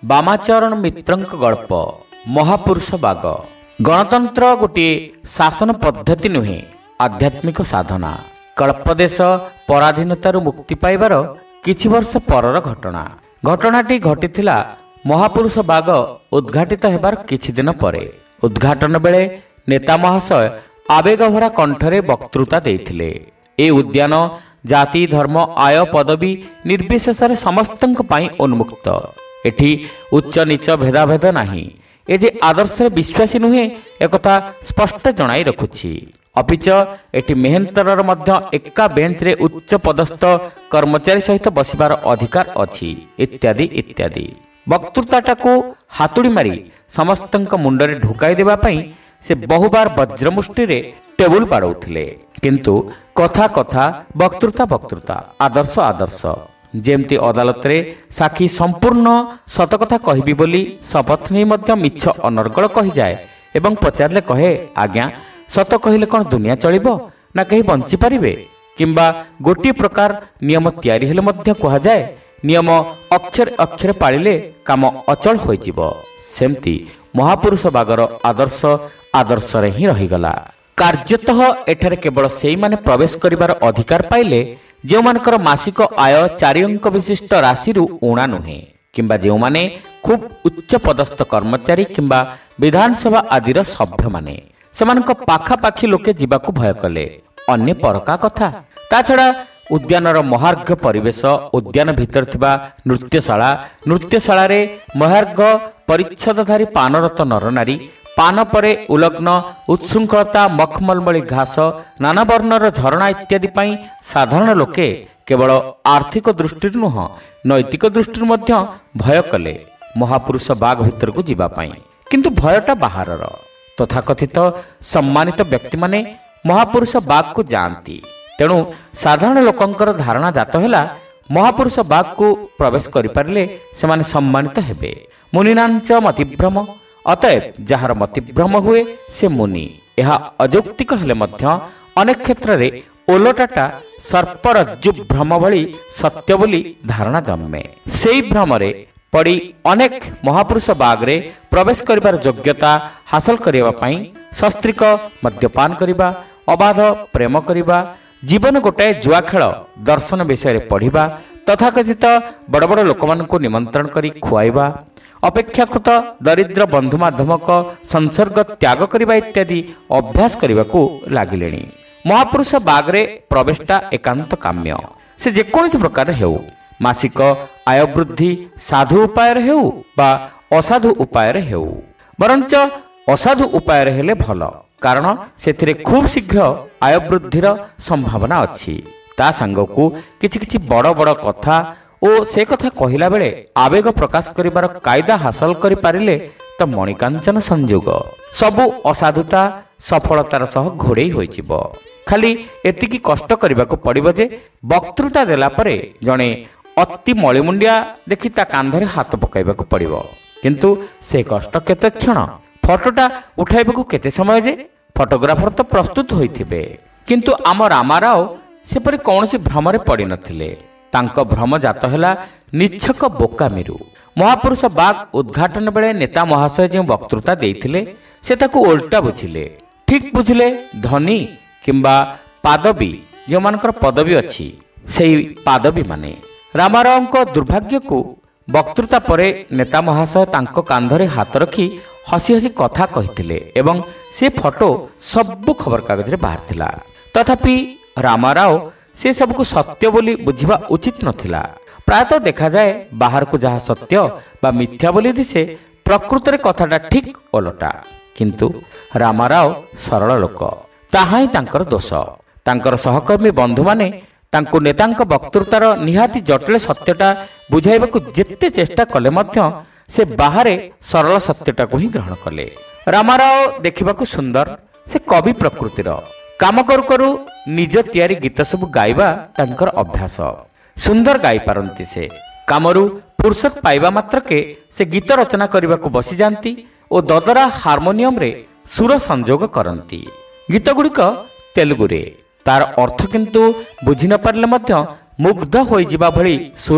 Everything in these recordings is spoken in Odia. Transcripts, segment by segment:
ବାମାଚରଣ ମିତ୍ରଙ୍କ ଗଳ୍ପ ମହାପୁରୁଷ ବାଗ। ଗଣତନ୍ତ୍ର ଗୋଟିଏ ଶାସନ ପଦ୍ଧତି ନୁହେଁ, ଆଧ୍ୟାତ୍ମିକ ସାଧନା। କଳ୍ପଦେଶ ପରାଧୀନତାରୁ ମୁକ୍ତି ପାଇବାର କିଛି ବର୍ଷ ପରର ଘଟଣା। ଘଟଣାଟି ଘଟିଥିଲା ମହାପୁରୁଷ ବାଗ ଉଦ୍ଘାଟିତ ହେବାର କିଛି ଦିନ ପରେ। ଉଦ୍ଘାଟନ ବେଳେ ନେତା ମହାଶୟ ଆବେଗଭରା କଣ୍ଠରେ ବକ୍ତୃତା ଦେଇଥିଲେ। ଏ ଉଦ୍ୟାନ ଜାତି, ଧର୍ମ, ଆୟ, ପଦବୀ ନିର୍ବିଶେଷରେ ସମସ୍ତଙ୍କ ପାଇଁ ଉନ୍ମୁକ୍ତ। ଏଠି ଉଚ୍ଚ ନୀଚ ଭେଦାଭେଦ ନାହିଁ। ଏ ଯେ ଆଦର୍ଶରେ ବିଶ୍ୱାସୀ ନୁହେଁ, ଏକଥା ସ୍ପଷ୍ଟ ଜଣାଇ ରଖୁଛି। ଅପିଚ ଏଠି ମେହେନ୍ତରର ମଧ୍ୟ ଏକା ବେଞ୍ଚରେ ଉଚ୍ଚ ପଦସ୍ଥ କର୍ମଚାରୀ ସହିତ ବସିବାର ଅଧିକାର ଅଛି, ଇତ୍ୟାଦି ଇତ୍ୟାଦି। ବକ୍ତୃତାଟାକୁ ହାତୁଡ଼ି ମାରି ସମସ୍ତଙ୍କ ମୁଣ୍ଡରେ ଢୁକାଇ ଦେବା ପାଇଁ ସେ ବହୁବାର ବଜ୍ରମୁଷ୍ଟିରେ ଟେବୁଲ ବାଡ଼ଉଥିଲେ। କିନ୍ତୁ କଥା କଥା, ବକ୍ତୃତା ବକ୍ତୃତା, ଆଦର୍ଶ ଆଦର୍ଶ। ଯେମିତି ଅଦାଲତରେ ସାକ୍ଷୀ ସମ୍ପୂର୍ଣ୍ଣ ସତକଥା କହିବି ବୋଲି ଶପଥ ନେଇ ମଧ୍ୟ ମିଛ ଅନର୍ଗଳ କହିଯାଏ ଏବଂ ପଚାରିଲେ କହେ, ଆଜ୍ଞା ସତ କହିଲେ କ'ଣ ଦୁନିଆ ଚଳିବ ନା କେହି ବଞ୍ଚିପାରିବେ? କିମ୍ବା ଗୋଟିଏ ପ୍ରକାର ନିୟମ ତିଆରି ହେଲେ ମଧ୍ୟ କୁହାଯାଏ, ନିୟମ ଅକ୍ଷରେ ଅକ୍ଷରେ ପାଳିଲେ କାମ ଅଚଳ ହୋଇଯିବ। ସେମିତି ମହାପୁରୁଷ ବାଗର ଆଦର୍ଶ ଆଦର୍ଶରେ ହିଁ ରହିଗଲା। କାର୍ଯ୍ୟତଃ ଏଠାରେ କେବଳ ସେଇମାନେ ପ୍ରବେଶ କରିବାର ଅଧିକାର ପାଇଲେ ଯେଉଁମାନଙ୍କର ମାସିକ ଆୟ 4 ଅଙ୍କ ବିଶିଷ୍ଟ ରାଶିରୁ ଊଣା ନୁହେଁ, କିମ୍ବା ଯେଉଁମାନେ ଖୁବ୍ ଉଚ୍ଚ ପଦସ୍ଥ କର୍ମଚାରୀ କିମ୍ବା ବିଧାନସଭା ଆଦିର ସଭ୍ୟମାନେ। ସେମାନଙ୍କ ପାଖାପାଖି ଲୋକେ ଯିବାକୁ ଭୟ କଲେ। ଅନ୍ୟ ପରକା କଥା। ତା ଛଡ଼ା ଉଦ୍ୟାନର ମହାର୍ଘ ପରିବେଶ, ଉଦ୍ୟାନ ଭିତରେ ଥିବା ନୃତ୍ୟଶାଳା, ନୃତ୍ୟଶାଳାରେ ମହାର୍ଘ ପରିଚ୍ଛଦଧାରୀ ପାନରତ ନରନାରୀ, ପାନ ପରେ ଉଲଗ୍ନ ଉଚ୍ଛୃଙ୍ଖଳତା, ମଖମଲମଳି ଘାସ, ନାନା ବର୍ଣ୍ଣର ଝରଣା ଇତ୍ୟାଦି ପାଇଁ ସାଧାରଣ ଲୋକେ କେବଳ ଆର୍ଥିକ ଦୃଷ୍ଟିରୁ ନୁହଁ, ନୈତିକ ଦୃଷ୍ଟିରୁ ମଧ୍ୟ ଭୟ କଲେ ମହାପୁରୁଷ ବାଗ ଭିତରକୁ ଯିବା ପାଇଁ। କିନ୍ତୁ ଭୟଟା ବାହାରର। ତଥାକଥିତ ସମ୍ମାନିତ ବ୍ୟକ୍ତିମାନେ ମହାପୁରୁଷ ବାଗକୁ ଯାଆନ୍ତି। ତେଣୁ ସାଧାରଣ ଲୋକଙ୍କର ଧାରଣା ଜାତ ହେଲା, ମହାପୁରୁଷ ବାଗକୁ ପ୍ରବେଶ କରିପାରିଲେ ସେମାନେ ସମ୍ମାନିତ ହେବେ। ମୁନିନାଞ୍ଚ ମତିଭ୍ରମ। ଅତଏବ ଯାହାର ମତିଭ୍ରମ ହୁଏ ସେ ମୁନି। ଏହା ଅଯୌକ୍ତିକ ହେଲେ ମଧ୍ୟ ଅନେକ କ୍ଷେତ୍ରରେ ଓଲଟାଟା ସର୍ପରଜ୍ଜୁ ଭ୍ରମ ଭଳି ସତ୍ୟ ବୋଲି ଧାରଣା ଜନ୍ମେ। ସେହି ଭ୍ରମରେ ପଡ଼ି ଅନେକ ମହାପୁରୁଷ ବାଗରେ ପ୍ରବେଶ କରିବାର ଯୋଗ୍ୟତା ହାସଲ କରିବା ପାଇଁ ସସ୍ତ୍ରୀକ ମଦ୍ୟପାନ କରିବା, ଅବାଧ ପ୍ରେମ କରିବା, ଜୀବନ ଗୋଟାଏ ଜୁଆ ଖେଳ ଦର୍ଶନ ବିଷୟରେ ପଢ଼ିବା, ତଥାକଥିତ ବଡ଼ ବଡ଼ ଲୋକମାନଙ୍କୁ ନିମନ୍ତ୍ରଣ କରି ଖୁଆଇବା, ଅପେକ୍ଷାକୃତ ଦରିଦ୍ର ବନ୍ଧୁମାଧ୍ୟମକ ସଂସର୍ଗ ତ୍ୟାଗ କରିବା ଇତ୍ୟାଦି ଅଭ୍ୟାସ କରିବାକୁ ଲାଗିଲେଣି। ମହାପୁରୁଷ ବାଗରେ ପ୍ରବେଶଟା ଏକାନ୍ତ କାମ୍ୟ। ସେ ଯେକୌଣସି ପ୍ରକାର ହେଉ, ମାସିକ ଆୟ ବୃଦ୍ଧି ସାଧୁ ଉପାୟରେ ହେଉ ବା ଅସାଧୁ ଉପାୟରେ ହେଉ। ବରଞ୍ଚ ଅସାଧୁ ଉପାୟରେ ହେଲେ ଭଲ, କାରଣ ସେଥିରେ ଖୁବ୍ ଶୀଘ୍ର ଆୟ ବୃଦ୍ଧିର ସମ୍ଭାବନା ଅଛି। ତା ସାଙ୍ଗକୁ କିଛି କିଛି ବଡ଼ ବଡ଼ କଥା ଓ ସେ କଥା କହିଲା ବେଳେ ଆବେଗ ପ୍ରକାଶ କରିବାର କାଇଦା ହାସଲ କରିପାରିଲେ ତ ମଣିକାଞ୍ଚନ ସଂଯୋଗ। ସବୁ ଅସାଧୁତା ସଫଳତାର ସହ ଘୋଡ଼େଇ ହୋଇଯିବ। ଖାଲି ଏତିକି କଷ୍ଟ କରିବାକୁ ପଡ଼ିବ ଯେ ବକ୍ତୃତା ଦେଲା ପରେ ଜଣେ ଅତି ମଳିମୁଣ୍ଡିଆ ଦେଖି ତା କାନ୍ଧରେ ହାତ ପକାଇବାକୁ ପଡ଼ିବ। କିନ୍ତୁ ସେ କଷ୍ଟ କେତେ କ୍ଷଣ? ଫଟୋଟା ଉଠାଇବାକୁ କେତେ ସମୟ ଯେ? ଫଟୋଗ୍ରାଫର ତ ପ୍ରସ୍ତୁତ ହୋଇଥିବେ। କିନ୍ତୁ ଆମ ରାମାରାଓ ସେପରି କୌଣସି ଭ୍ରମରେ ପଡ଼ିନଥିଲେ। ତାଙ୍କ ଭ୍ରମ ଜାତ ହେଲା ନିଚ୍ଛକ ବୋକାମିରୁ। ମହାପୁରୁଷ ବାଗ ଉଦ୍ଘାଟନ ବେଳେ ନେତା ମହାଶୟ ଯେଉଁ ବକ୍ତୃତା ଦେଇଥିଲେ ସେ ତାକୁ ଓଲଟା ବୁଝିଲେ। ଠିକ୍ ବୁଝିଲେ ଧନୀ କିମ୍ବା ପାଦବୀ, ଯେଉଁମାନଙ୍କର ପଦବୀ ଅଛି, ସେହି ପାଦବୀମାନେ। ରାମାରାଓଙ୍କ ଦୁର୍ଭାଗ୍ୟକୁ ବକ୍ତୃତା ପରେ ନେତା ମହାଶୟ ତାଙ୍କ କାନ୍ଧରେ ହାତ ରଖି ହସି ହସି କଥା କହିଥିଲେ ଏବଂ ସେ ଫଟୋ ସବୁ ଖବରକାଗଜରେ ବାହାରିଥିଲା। ତଥାପି ରାମାରାଓ ସେ ସବୁକୁ ସତ୍ୟ ବୋଲି ବୁଝିବା ଉଚିତ ନଥିଲା। ପ୍ରାୟତଃ ଦେଖାଯାଏ ବାହାରକୁ ଯାହା ସତ୍ୟ ବା ମିଥ୍ୟା ବୋଲି ଦିଶେ, ପ୍ରକୃତରେ କଥାଟା ଠିକ୍ ଓଲଟା। କିନ୍ତୁ ରାମାରାଓ ସରଳ ଲୋକ, ତାହା ହିଁ ତାଙ୍କର ଦୋଷ। ତାଙ୍କର ସହକର୍ମୀ ବନ୍ଧୁମାନେ ତାଙ୍କୁ ନେତାଙ୍କ ବକ୍ତୃତାର ନିହାତି ଜଟିଳ ସତ୍ୟଟା ବୁଝାଇବାକୁ ଯେତେ ଚେଷ୍ଟା କଲେ ମଧ୍ୟ ସେ ବାହାରେ ସରଳ ସତ୍ୟଟାକୁ ହିଁ ଗ୍ରହଣ କଲେ। ରାମାରାଓ ଦେଖିବାକୁ ସୁନ୍ଦର, ସେ କବି ପ୍ରକୃତିର। କାମ କରୁ କରୁ ନିଜ ତିଆରି ଗୀତ ସବୁ ଗାଇବା ତାଙ୍କର ଅଭ୍ୟାସ। ସୁନ୍ଦର ଗାଇପାରନ୍ତି ସେ। କାମରୁ ଫୁର୍ସତ ପାଇବା ମାତ୍ରକେ ସେ ଗୀତ ରଚନା କରିବାକୁ ବସିଯାଆନ୍ତି ଓ ଦଦରା ହାରମୋନିୟମରେ ସୁର ସଂଯୋଗ କରନ୍ତି। ଗୀତଗୁଡ଼ିକ ତେଲୁଗୁରେ। ତାର ଅର୍ଥ କିନ୍ତୁ ବୁଝି ନ ପାରିଲେ ମଧ୍ୟ ମୁଗ୍ଧ ହୋଇଯିବା ଭଳି ସୁର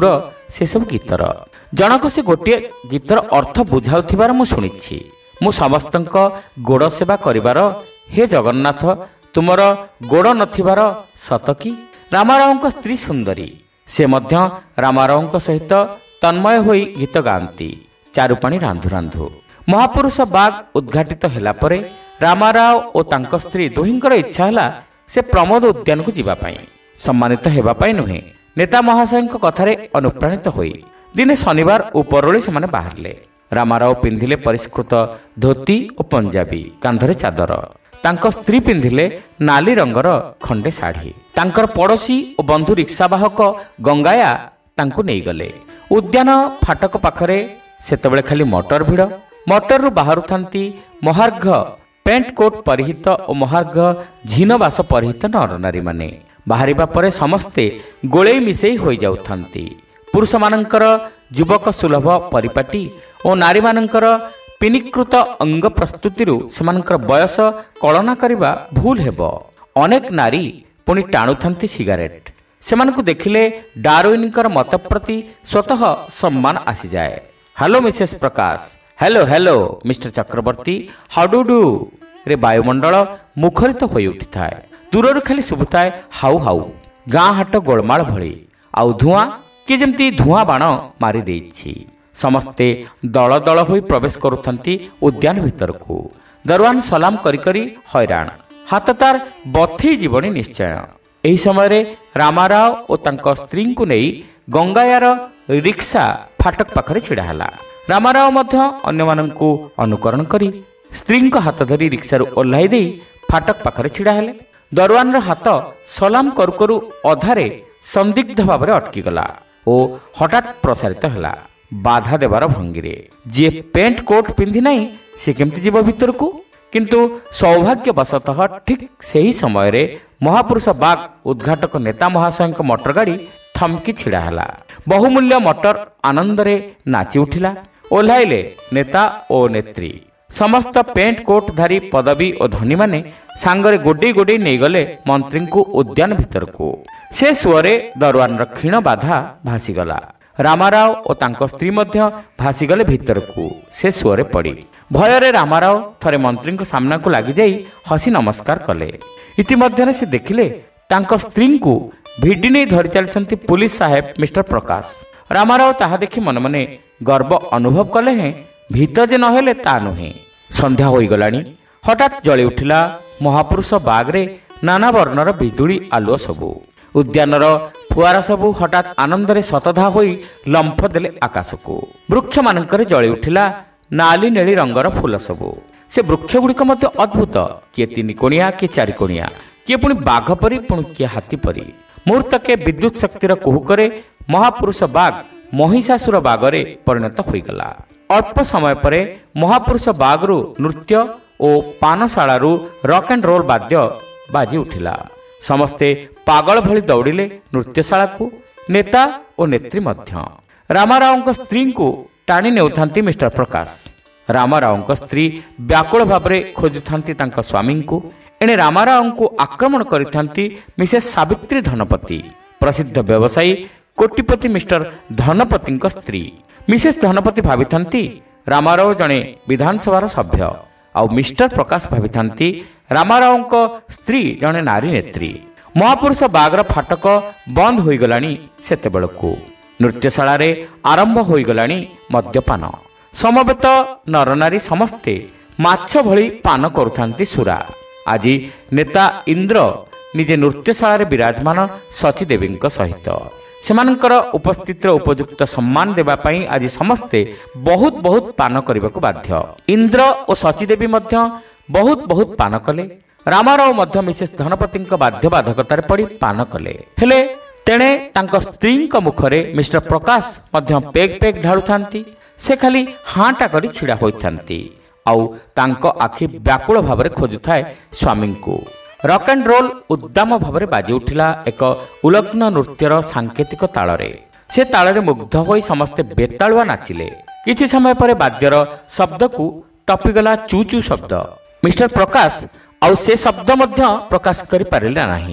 ସେସବୁ ଗୀତର। ଜଣକୁ ସେ ଗୋଟିଏ ଗୀତର ଅର୍ଥ ବୁଝାଉଥିବାର ମୁଁ ଶୁଣିଛି। ମୁଁ ସମସ୍ତଙ୍କ ଗୋଡ଼ ସେବା କରିବାର ହେ ଜଗନ୍ନାଥ ତୁମର ଗୋଡ଼ ନଥିବାର ସତ କି? ରାମାରାଓଙ୍କ ସ୍ତ୍ରୀ ସୁନ୍ଦରୀ। ସେ ମଧ୍ୟ ରାମାରାଓଙ୍କ ସହିତ ତନ୍ମୟ ହୋଇ ଗୀତ ଗାଆନ୍ତି। ଚାରୁପାଣି ରାନ୍ଧୁ ରାନ୍ଧୁ। ମହାପୁରୁଷ ବାଗ ଉଦ୍ଘାଟିତ ହେଲା ପରେ ରାମାରାଓ ଓ ତାଙ୍କ ସ୍ତ୍ରୀ ଦୁହିଁଙ୍କର ଇଚ୍ଛା ହେଲା ସେ ପ୍ରମୋଦ ଉଦ୍ୟାନକୁ ଯିବା ପାଇଁ, ସମ୍ମାନିତ ହେବା ପାଇଁ ନୁହେଁ, ନେତା ମହାଶୟଙ୍କ କଥାରେ ଅନୁପ୍ରାଣିତ ହୋଇ। ଦିନେ ଶନିବାର ଉପରଓଳି ସେମାନେ ବାହାରିଲେ। ରାମାରାଓ ପିନ୍ଧିଲେ ପରିଷ୍କୃତ ଧୋତି ଓ ପଞ୍ଜାବୀ, କାନ୍ଧରେ ଚାଦର। ତାଙ୍କ ସ୍ତ୍ରୀ ପିନ୍ଧିଲେ ନାଲି ରଙ୍ଗର ଖଣ୍ଡେ ଶାଢ଼ୀ। ତାଙ୍କର ପଡ଼ୋଶୀ ଓ ବନ୍ଧୁ ରିକ୍ସାବାହକ ଗଙ୍ଗାୟା ତାଙ୍କୁ ନେଇଗଲେ। ଉଦ୍ୟାନ ଫାଟକ ପାଖରେ ସେତେବେଳେ ଖାଲି ମଟର ଭିଡ଼। ମଟରରୁ ବାହାରୁଥାନ୍ତି ମହାର୍ଘ ପେଣ୍ଟ କୋଟ୍ ପରିହିତ ଓ ମହାର୍ଘ ଝିନବାସ ପରିହିତ ନରନାରୀମାନେ। ବାହାରିବା ପରେ ସମସ୍ତେ ଗୋଳେଇ ମିଶେଇ ହୋଇଯାଉଥାନ୍ତି। ପୁରୁଷମାନଙ୍କର ଯୁବକ ସୁଲଭ ପରିପାଟି ଓ ନାରୀମାନଙ୍କର ପିନିକୃତ ଅଙ୍ଗ ପ୍ରସ୍ତୁତିରୁ ସେମାନଙ୍କର ବୟସ କଳନା କରିବା ଭୁଲ ହେବ। ଅନେକ ନାରୀ ପୁଣି ଟାଣୁଥାନ୍ତି ସିଗାରେଟ୍। ସେମାନଙ୍କୁ ଦେଖିଲେ ଡାରୱିନଙ୍କର ମତ ପ୍ରତି ସ୍ୱତଃ ସମ୍ମାନ ଆସିଯାଏ। Hello Mrs Prakash, hello hello mister Chakraborty, how do do ରେ ବାୟୁମଣ୍ଡଳ ମୁଖରିତ ହୋଇ ଉଠିଥାଏ। ଦୂରରୁ ଖାଲି ଶୁଭୁଥାଏ ହାଉ ହାଉ, ଗାଁ ହାଟ ଗୋଳମାଳ ଭଳି। ଆଉ ଧୂଆଁ, କିଏ ଯେମିତି ଧୂଆଁ ବାଣ ମାରିଦେଇଛି। ସମସ୍ତେ ଦଳ ଦଳ ହୋଇ ପ୍ରବେଶ କରୁଥାନ୍ତି ଉଦ୍ୟାନ ଭିତରକୁ। ଦରୱାନ ସଲାମ କରି କରି ହଇରାଣ, ହାତ ତାର ବଥେଇ ଯିବଣି ନିଶ୍ଚୟ। ଏହି ସମୟରେ ରାମାରାଓ ଓ ତାଙ୍କ ସ୍ତ୍ରୀଙ୍କୁ ନେଇ ଗଙ୍ଗାୟାର ରିକ୍ସା ଫାଟକ ପାଖରେ ଛିଡ଼ା ହେଲା। ରାମାରାଓ ମଧ୍ୟ ଅନ୍ୟମାନଙ୍କୁ ଅନୁକରଣ କରି ସ୍ତ୍ରୀଙ୍କ ହାତ ଧରି ରିକ୍ସାରୁ ଓହ୍ଲାଇ ଦେଇ ଫାଟକ ପାଖରେ ଛିଡ଼ା ହେଲେ। ଦରୱାନର ହାତ ସଲାମ କରୁ କରୁ ଅଧାରେ ସନ୍ଦିଗ୍ଧ ଭାବରେ ଅଟକିଗଲା ଓ ହଠାତ୍ ପ୍ରସାରିତ ହେଲା ବାଧା ଦେବାର ଭଙ୍ଗୀରେ। ଯିଏ ପେଣ୍ଟ କୋଟ୍ ପିନ୍ଧି ନାହିଁ ସେ କେମିତି ଯିବ ଭିତରକୁ? କିନ୍ତୁ ସୌଭାଗ୍ୟବଶତଃ ଠିକ୍ ସେହି ସମୟରେ ମହାପୁରୁଷ ବାଗ ଉଦ୍ଘାଟକ ନେତା ମହାଶୟଙ୍କ ମଟର ଗାଡ଼ି ଥମକି ଛିଡ଼ା ହେଲା। ବହୁମୂଲ୍ୟ ମଟର ଆନନ୍ଦରେ ନାଚି ଉଠିଲା। ଓହ୍ଲାଇଲେ ନେତା ଓ ନେତ୍ରୀ। ସମସ୍ତ ପେଣ୍ଟ କୋଟ୍ ଧାରୀ ପଦବୀ ଓ ଧନୀମାନେ ସାଙ୍ଗରେ ଗୋଡ଼େଇ ଗୋଡ଼େଇ ନେଇଗଲେ ମନ୍ତ୍ରୀଙ୍କୁ ଉଦ୍ୟାନ ଭିତରକୁ। ସେ ସୁଅରେ ଦରୱାନର କ୍ଷୀଣ ବାଧା ଭାସିଗଲା। ରାମାରାଓ ଓ ତାଙ୍କ ସ୍ତ୍ରୀ ମଧ୍ୟ ଭାସିଗଲେ ଭିତରକୁ ସେ ସୁଅରେ ପଡ଼ି। ଭୟରେ ରାମାରାଓ ଥରେ ମନ୍ତ୍ରୀଙ୍କ ସାମ୍ନାକୁ ଲାଗିଯାଇ ହସି ନମସ୍କାର କଲେ। ଇତିମଧ୍ୟରେ ସେ ଦେଖିଲେ ତାଙ୍କ ସ୍ତ୍ରୀଙ୍କୁ ଭିଡ଼ି ନେଇ ଧରି ଚାଲିଛନ୍ତି ପୁଲିସ ସାହେବ ମିଷ୍ଟର ପ୍ରକାଶ। ରାମାରାଓ ତାହା ଦେଖି ମନେ ମନେ ଗର୍ବ ଅନୁଭବ କଲେ ହେଁ ଭୀତ ଯେ ନହେଲେ ତା ନୁହେଁ। ସନ୍ଧ୍ୟା ହୋଇଗଲାଣି। ହଠାତ୍ ଜଳି ଉଠିଲା ମହାପୁରୁଷ ବାଗରେ ନାନା ବର୍ଣ୍ଣର ବିଜୁଳି ଆଲୁଅ ସବୁ। ଉଦ୍ୟାନର ଫୁଆରା ସବୁ ହଠାତ୍ ଆନନ୍ଦରେ ଶତଧା ହୋଇ ଲମ୍ଫ ଦେଲେ ଆକାଶକୁ। ବୃକ୍ଷମାନଙ୍କରେ ଜଳି ଉଠିଲା ନାଲି ନେଳି ରଙ୍ଗର ଫୁଲ ସବୁ। ସେ ବୃକ୍ଷଗୁଡ଼ିକ ମଧ୍ୟ ଅଦ୍ଭୁତ, କିଏ ତିନି କୋଣିଆ, କିଏ ଚାରି କୋଣିଆ, କିଏ ପୁଣି ବାଘ ପରି, ପୁଣି କିଏ ହାତୀ ପରି। ମୁହୂର୍ତ୍ତକେ ବିଦ୍ୟୁତ୍ ଶକ୍ତିର କୁହୁକରେ ମହାପୁରୁଷ ବାଗ ମହିଷାସୁର ବାଗରେ ପରିଣତ ହୋଇଗଲା। ଅଳ୍ପ ସମୟ ପରେ ମହାପୁରୁଷ ବାଗରୁ ନୃତ୍ୟ ଓ ପାନଶାଳାରୁ ରକ୍ ଆଣ୍ଡ ରୋଲ୍ ବାଦ୍ୟ ବାଜି ଉଠିଲା। ସମସ୍ତେ ପାଗଳ ଭଳି ଦୌଡ଼ିଲେ ନୃତ୍ୟଶାଳାକୁ, ନେତା ଓ ନେତ୍ରୀ ମଧ୍ୟ। ରାମାରାଓଙ୍କ ସ୍ତ୍ରୀଙ୍କୁ ଟାଣି ନେଉଥାନ୍ତି ମିଷ୍ଟର ପ୍ରକାଶ। ରାମାରାଓଙ୍କ ସ୍ତ୍ରୀ ବ୍ୟାକୁଳ ଭାବରେ ଖୋଜୁଥାନ୍ତି ତାଙ୍କ ସ୍ୱାମୀଙ୍କୁ। ଏଣେ ରାମାରାଓଙ୍କୁ ଆକ୍ରମଣ କରିଥାନ୍ତି ମିସେସ୍ ସାବିତ୍ରୀ ଧନପତି, ପ୍ରସିଦ୍ଧ ବ୍ୟବସାୟୀ କୋଟିପତି ମିଷ୍ଟର ଧନପତିଙ୍କ ସ୍ତ୍ରୀ। ମିସେସ୍ ଧନପତି ଭାବିଥାନ୍ତି ରାମାରାଓ ଜଣେ ବିଧାନସଭାର ସଭ୍ୟ, ଆଉ ମିଷ୍ଟର ପ୍ରକାଶ ଭାବିଥାନ୍ତି ରାମାରାଓଙ୍କ ସ୍ତ୍ରୀ ଜଣେ ନାରୀ ନେତ୍ରୀ। ମହାପୁରୁଷ ବାଗର ଫାଟକ ବନ୍ଦ ହୋଇଗଲାଣି ସେତେବେଳକୁ। ନୃତ୍ୟଶାଳାରେ ଆରମ୍ଭ ହୋଇଗଲାଣି ମଦ୍ୟପାନ। ସମବେତ ନରନାରୀ ସମସ୍ତେ ମାଛ ଭଳି ପାନ କରୁଥାନ୍ତି ସୁରା। ଆଜି ନେତା ଇନ୍ଦ୍ର ନିଜେ ନୃତ୍ୟଶାଳାରେ ବିରାଜମାନ ଶଚୀଦେବୀଙ୍କ ସହିତ। ସେମାନଙ୍କର ଉପସ୍ଥିତିର ଉପଯୁକ୍ତ ସମ୍ମାନ ଦେବା ପାଇଁ ଆଜି ସମସ୍ତେ ବହୁତ ବହୁତ ପାନ କରିବାକୁ ବାଧ୍ୟ। ଇନ୍ଦ୍ର ଓ ଶଚୀଦେବୀ ମଧ୍ୟ ବହୁତ ବହୁତ ପାନ କଲେ। ରାମାରାଓ ମଧ୍ୟ ମିସେସ୍ ଧନପତିଙ୍କ ବାଧ୍ୟବାଧକତାରେ ପଡ଼ି ପାନ କଲେ। ହେଲେ ତେଣେ ତାଙ୍କ ସ୍ତ୍ରୀଙ୍କ ମୁଖରେ ମିଷ୍ଟର ପ୍ରକାଶ ମଧ୍ୟ ପେଗ୍ ପେଗ୍ ଢାଳୁଥାନ୍ତି। ସେ ଖାଲି ହାଁଟା କରି ଛିଡ଼ା ହୋଇଥାନ୍ତି, ଆଉ ତାଙ୍କ ଆଖି ବ୍ୟାକୁଳ ଭାବରେ ଖୋଜୁଥାଏ ସ୍ୱାମୀଙ୍କୁ। ରକ୍ ଆଣ୍ଡ ରୋଲ୍ ଉଦ୍ଦାମ ଭାବରେ ବାଜି ଉଠିଲା ଏକ ଉଲଗ୍ନ ନୃତ୍ୟର ସାଙ୍କେତିକ ତାଳରେ। ସେ ତାଳରେ ମୁଗ୍ଧ ହୋଇ ସମସ୍ତେ ବେତାଳୁଆ ନାଚିଲେ। କିଛି ସମୟ ପରେ ବାଦ୍ୟର ଶବ୍ଦକୁ ଟପିଗଲା ଚୁ ଚୁ ଶବ୍ଦ। ମିଷ୍ଟର ପ୍ରକାଶ ଆଉ ସେ ଶବ୍ଦ ମଧ୍ୟ ପ୍ରକାଶ କରିପାରିଲେ ନାହିଁ।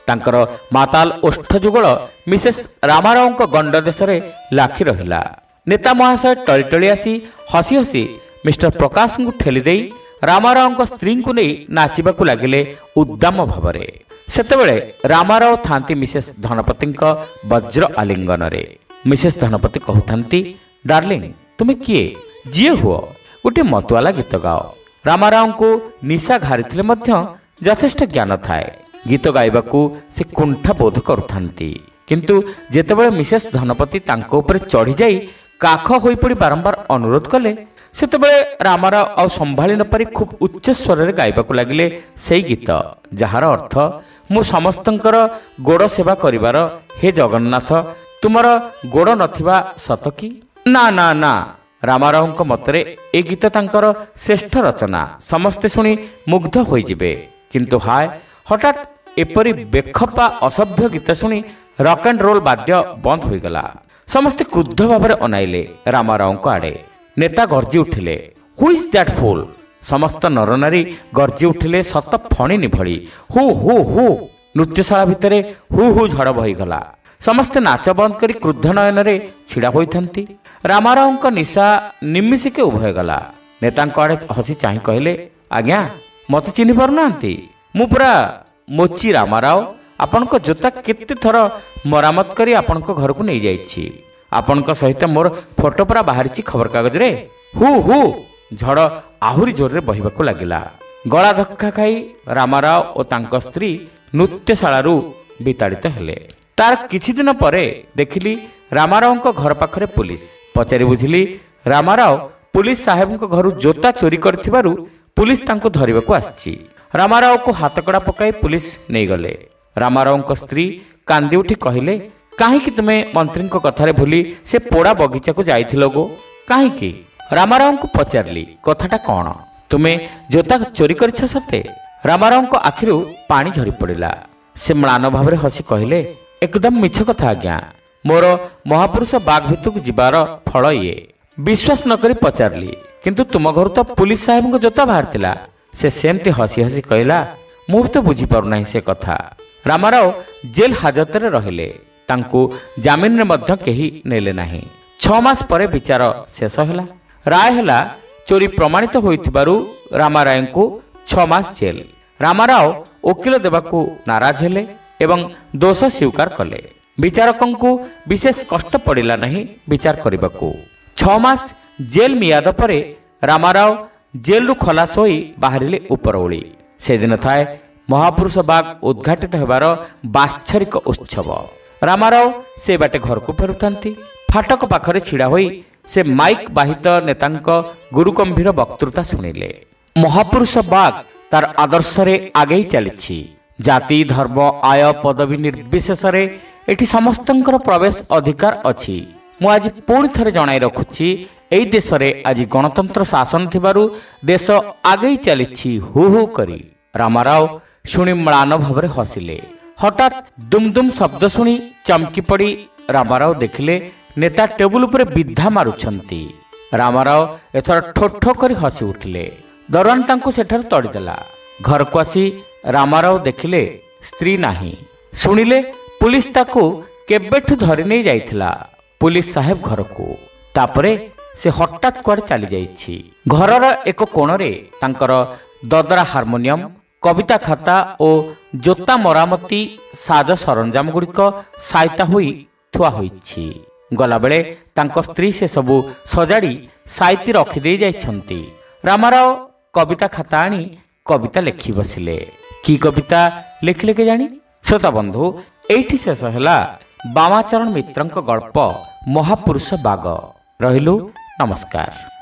ତାଙ୍କର ମାତାଲ ଓଷ୍ଠ ଯୁଗଳ ମିସେସ୍ ରାମାରାଓଙ୍କ ଗଣ୍ଡ ଦେଶରେ ଲାଖି ରହିଲା। ନେତା ମହାଶୟ ଟଳି ଟଳି ଆସି ହସି ହସି ମିଷ୍ଟର ପ୍ରକାଶଙ୍କୁ ଠେଲି ଦେଇ ରାମାରାଓଙ୍କ ସ୍ତ୍ରୀଙ୍କୁ ନେଇ ନାଚିବାକୁ ଲାଗିଲେ ଉଦ୍ଦାମ ଭାବରେ। ସେତେବେଳେ ରାମାରାଓ ଥାନ୍ତି ମିସେସ୍ ଧନପତିଙ୍କ ବଜ୍ର ଆଲିଙ୍ଗନରେ। ମିସେସ୍ ଧନପତି କହୁଥାନ୍ତି, ଡାର୍ଲିଂ ତୁମେ କିଏ? ଯିଏ ହୁଅ, ଗୋଟିଏ ମତୁଆଲା ଗୀତ ଗାଅ। ରାମାରାଓଙ୍କୁ ନିଶା ଘାରିଥିଲେ ମଧ୍ୟ ଯଥେଷ୍ଟ ଜ୍ଞାନ ଥାଏ। ଗୀତ ଗାଇବାକୁ ସେ କୁଣ୍ଠା ବୋଧ କରୁଥାନ୍ତି। କିନ୍ତୁ ଯେତେବେଳେ ମିସେସ୍ ଧନପତି ତାଙ୍କ ଉପରେ ଚଢ଼ିଯାଇ କାଖ ହୋଇପଡ଼ି ବାରମ୍ବାର ଅନୁରୋଧ କଲେ, ସେତେବେଳେ ରାମାରାଓ ଆଉ ସମ୍ଭାଳି ନପାରି ଖୁବ୍ ଉଚ୍ଚ ସ୍ୱରରେ ଗାଇବାକୁ ଲାଗିଲେ ସେଇ ଗୀତ, ଯାହାର ଅର୍ଥ, ମୁଁ ସମସ୍ତଙ୍କର ଗୋଡ଼ ସେବା କରିବାର ହେ ଜଗନ୍ନାଥ, ତୁମର ଗୋଡ଼ ନଥିବା ସତ କି? ନା ନା ନା, ରାମାରାଓଙ୍କ ମତରେ ଏ ଗୀତ ତାଙ୍କର ଶ୍ରେଷ୍ଠ ରଚନା, ସମସ୍ତେ ଶୁଣି ମୁଗ୍ଧ ହୋଇଯିବେ। କିନ୍ତୁ ହାୟ, ହଠାତ୍ ଏପରି ବେଖପା ଅସଭ୍ୟ ଗୀତ ଶୁଣି ରକ୍ ଆଣ୍ଡ ରୋଲ୍ ବାଦ୍ୟ ବନ୍ଦ ହୋଇଗଲା। ସମସ୍ତେ କ୍ରୁଦ୍ଧ ଭାବରେ ଅନାଇଲେ ରାମାରାଓଙ୍କ ଆଡ଼େ। ନେତା ଗର୍ଜି ଉଠିଲେ, ହୁ ଇଜ୍ ଦ୍ୟାଟ୍ ଫୁଲ୍? ସମସ୍ତ ନରନାରୀ ଗର୍ଜି ଉଠିଲେ ସତ ଫଣିନି ଭଳି, ହୁ ହୁ ହୁ। ନୃତ୍ୟଶାଳା ଭିତରେ ହୁ ହୁ ଝଡ଼ ବହିଗଲା। ସମସ୍ତେ ନାଚ ବନ୍ଦ କରି କ୍ରୁଦ୍ଧ ନୟନରେ ଛିଡ଼ା ହୋଇଥାନ୍ତି। ରାମାରାଓଙ୍କ ନିଶା ନିମିଷିକେ ଉଭୟ ଗଲା। ନେତାଙ୍କ ଆଡ଼େ ହସି ଚାହିଁ କହିଲେ, ଆଜ୍ଞା ମୋତେ ଚିହ୍ନି ପାରୁନାହାନ୍ତି? ମୁଁ ପୁରା ମୋଚି ରାମାରାଓ। ଆପଣଙ୍କ ଜୋତା କେତେ ଥର ମରାମତ କରି ଆପଣଙ୍କ ଘରକୁ ନେଇଯାଇଛି। ଆପଣଙ୍କ ସହିତ ମୋର ଫଟୋ ପୁରା ବାହାରିଛି ଖବରକାଗଜରେ। ହୁ ହୁ। ଝଡ଼ ଆହୁରି ଜୋରରେ ବହିବାକୁ ଲାଗିଲା। ଗଳା ଧକ୍କା ଖାଇ ରାମାରାଓ ଓ ତାଙ୍କ ସ୍ତ୍ରୀ ନୃତ୍ୟଶାଳାରୁ ବିତାଡ଼ିତ ହେଲେ। ତାର କିଛି ଦିନ ପରେ ଦେଖିଲି ରାମାରାଓଙ୍କ ଘର ପାଖରେ ପୁଲିସ। ପଚାରି ବୁଝିଲି, ରାମାରାଓ ପୁଲିସ ସାହେବଙ୍କ ଘରୁ ଜୋତା ଚୋରି କରିଥିବାରୁ ପୁଲିସ ତାଙ୍କୁ ଧରିବାକୁ ଆସିଛି। ରାମାରାଓକୁ ହାତକଡ଼ା ପକାଇ ପୁଲିସ ନେଇଗଲେ। ରାମାରାଓଙ୍କ ସ୍ତ୍ରୀ କାନ୍ଦି ଉଠି କହିଲେ, କାହିଁକି ତୁମେ ମନ୍ତ୍ରୀଙ୍କ କଥାରେ ଭୁଲି ସେ ପୋଡ଼ା ବଗିଚାକୁ ଯାଇଥିଲ ଗୋ? କାହିଁକି? ରାମାରାଓଙ୍କୁ ପଚାରିଲି, କଥାଟା କ'ଣ? ତୁମେ ଜୋତା ଚୋରି କରିଛ ସତେ? ରାମାରାଓଙ୍କ ଆଖିରୁ ପାଣି ଝରି ପଡ଼ିଲା। ସେ ମ୍ଳାନ ଭାବରେ ହସି କହିଲେ, ଏକଦମ ମିଛ କଥା ଆଜ୍ଞା। ମୋର ମହାପୁରୁଷ ବାଗ ଭିତରକୁ ଯିବାର ଫଳ ଇଏ। ବିଶ୍ୱାସ ନ କରି ପଚାରିଲି, କିନ୍ତୁ ତୁମ ଘରୁ ତ ପୁଲିସ ସାହେବଙ୍କ ଜୋତା ବାହାରିଥିଲା। ସେ ସେମିତି ହସି ହସି କହିଲା, ମୁଁ ତ ବୁଝିପାରୁନାହିଁ ସେ କଥା। ରାମାରାଓ ଜେଲ୍ ହାଜତରେ ରହିଲେ। ତାଙ୍କୁ ଜାମିନରେ ମଧ୍ୟ କେହି ନେଲେ ନାହିଁ। 6 ମାସ ପରେ ବିଚାର ଶେଷ ହେଲା। ରାୟ ହେଲା, ଚୋରି ପ୍ରମାଣିତ ହୋଇଥିବାରୁ ରାମାରାଓଙ୍କୁ 6 ମାସ ଜେଲ୍। ରାମାରାଓ ଓକିଲ ଦେବାକୁ ନାରାଜ ହେଲେ ଏବଂ ଦୋଷ ସ୍ୱୀକାର କଲେ। ବିଚାରକଙ୍କୁ ବିଶେଷ କଷ୍ଟ ପଡ଼ିଲା ନାହିଁ ବିଚାର କରିବାକୁ। 6 ମାସ ଜେଲ୍ ମିଆଦ ପରେ ରାମାରାଓ ଜେଲରୁ ଖଲାସ ହୋଇ ବାହାରିଲେ ଉପରଓଳି। ସେଦିନ ଥାଏ ମହାପୁରୁଷ ବାଗ ଉଦ୍ଘାଟିତ ହେବାର ବାତ୍ସରିକ ଉତ୍ସବ। ରାମାରାଓ ସେ ବାଟେ ଘରକୁ ଫେରୁଥାନ୍ତି। ଫାଟକ ପାଖରେ ଛିଡ଼ା ହୋଇ ସେ ମାଇକ୍ ବାହିତ ନେତାଙ୍କ ଗୁରୁଗମ୍ଭୀର ବକ୍ତୃତା ଶୁଣିଲେ। ମହାପୁରୁଷ ବାଗ ତାର ଆଦର୍ଶରେ ଆଗେଇ ଚାଲିଛି। ଜାତି, ଧର୍ମ, ଆୟ, ପଦବୀ ନିର୍ବିଶେଷରେ ଏଠି ସମସ୍ତଙ୍କର ପ୍ରବେଶ ଅଧିକାର ଅଛି। ମୁଁ ଆଜି ପୁଣି ଥରେ ଜଣାଇ ରଖୁଛି, ଏହି ଦେଶରେ ଆଜି ଗଣତନ୍ତ୍ର ଶାସନ ଥିବାରୁ ଦେଶ ଆଗେଇ ଚାଲିଛି ହୁ ହୁ କରି। ରାମାରାଓ ଶୁଣି ମ୍ଳାନ ଭାବରେ ହସିଲେ। ହଠାତ୍ ଦୁମ୍ ଦୁମ୍ ଶବ୍ଦ ଶୁଣି ଚମକି ପଡ଼ି ରାମାରାଓ ଦେଖିଲେ ନେତା ଟେବୁଲ ଉପରେ ବିଧା ମାରୁଛନ୍ତି। ରାମାରାଓ ଏଥର ଠୋ ଠୋ କରି ହସି ଉଠିଲେ। ଦରୱାନ ତାଙ୍କୁ ସେଠାରୁ ତଡ଼ିଦେଲା। ଘରକୁ ଆସି ରାମାରାଓ ଦେଖିଲେ ସ୍ତ୍ରୀ ନାହିଁ। ଶୁଣିଲେ ପୁଲିସ ତାକୁ କେବେଠୁ ଧରି ନେଇ ଯାଇଥିଲା ପୁଲିସ ସାହେବ ଘରକୁ। ତାପରେ ସେ ହଠାତ୍ କୁଆଡ଼େ ଚାଲିଯାଇଛି। ଘରର ଏକ କୋଣରେ ତାଙ୍କର ଦଦରା ହାରମୋନିୟମ, କବିତା ଖାତା ଓ ଜୋତା ମରାମତି ସାଜ ସରଞ୍ଜାମ ଗୁଡ଼ିକ ସାଇତା ହୋଇ ଥୁଆ ହୋଇଛି। ଗଲାବେଳେ ତାଙ୍କ ସ୍ତ୍ରୀ ସେସବୁ ସଜାଡ଼ି ସାଇତି ରଖିଦେଇ ଯାଇଛନ୍ତି। ରାମାରାଓ କବିତା ଖାତା ଆଣି କବିତା ଲେଖି ବସିଲେ। କି କବିତା ଲେଖିଲେ କେଜାଣି? ଶ୍ରୋତା ବନ୍ଧୁ, ଏଇଠି ଶେଷ ହେଲା ବାମାଚରଣ ମିତ୍ରଙ୍କ ଗଳ୍ପ ମହାପୁରୁଷ ବାଗ। ରହିଲୁ, ନମସ୍କାର।